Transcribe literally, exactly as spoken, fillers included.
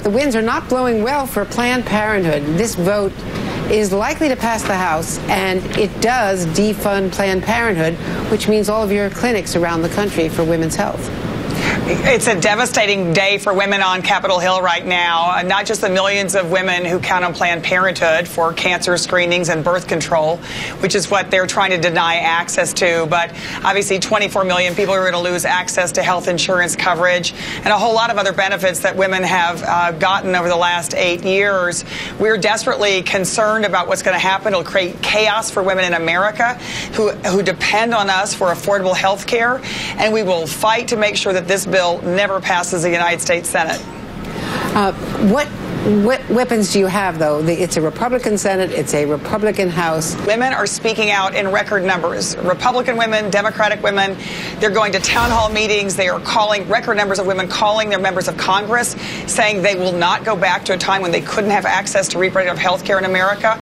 The winds are not blowing well for Planned Parenthood. This vote is likely to pass the House, and it does defund Planned Parenthood, which means all of your clinics around the country for women's health. It's a devastating day for women on Capitol Hill right now, uh, not just the millions of women who count on Planned Parenthood for cancer screenings and birth control, which is what they're trying to deny access to, but obviously twenty-four million people are going to lose access to health insurance coverage and a whole lot of other benefits that women have uh, gotten over the last eight years. We're desperately concerned about what's going to happen. It'll create chaos for women in America who, who depend on us for affordable health care, and we will fight to make sure that this bill never passes the United States Senate. Uh, what, what weapons do you have, though? The, it's a Republican Senate. It's a Republican House. Women are speaking out in record numbers. Republican women, Democratic women, they're going to town hall meetings. They are calling, record numbers of women calling their members of Congress, saying they will not go back to a time when they couldn't have access to reproductive health care in America.